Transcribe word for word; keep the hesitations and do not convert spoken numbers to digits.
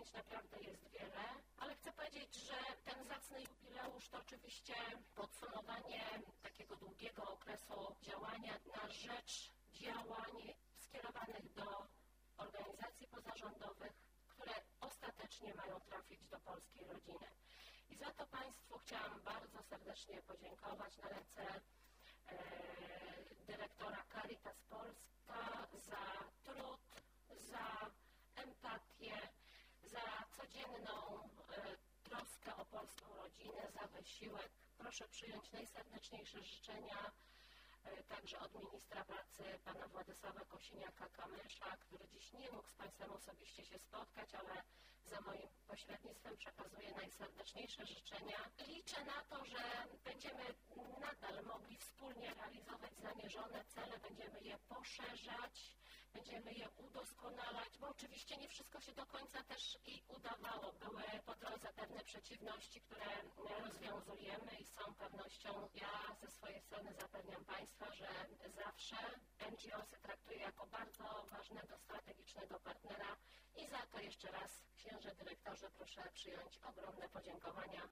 osiągnięć naprawdę jest wiele, ale chcę powiedzieć, że ten zacny jubileusz to oczywiście podsumowanie takiego długiego okresu działania na rzecz działań skierowanych do organizacji pozarządowych, które ostatecznie mają trafić do polskiej rodziny. I za to Państwu chciałam bardzo serdecznie podziękować na ręce e, dyrektora Caritas Polska za trud, za empatię, za codzienną e, troskę o polską rodzinę, za wysiłek. Proszę przyjąć najserdeczniejsze życzenia e, także od ministra pracy pana Władysława Kosiniaka-Kamysza, który dziś nie mógł z Państwem osobiście się spotkać, ale za moim pośrednictwem przekazuję najserdeczniejsze życzenia. Liczę na to, że będziemy nadal mogli wspólnie realizować zamierzone cele, będziemy je poszerzać, będziemy je udoskonalać, bo oczywiście nie wszystko się do końca też i udawało. Były po drodze pewne przeciwności, które rozwiązujemy i z całą pewnością ja ze swojej strony zapewniam Państwa, że zawsze N G O sy traktuję jako bardzo ważnego, strategicznego partnera i za to jeszcze raz, księże dyrektorze, proszę przyjąć ogromne podziękowania.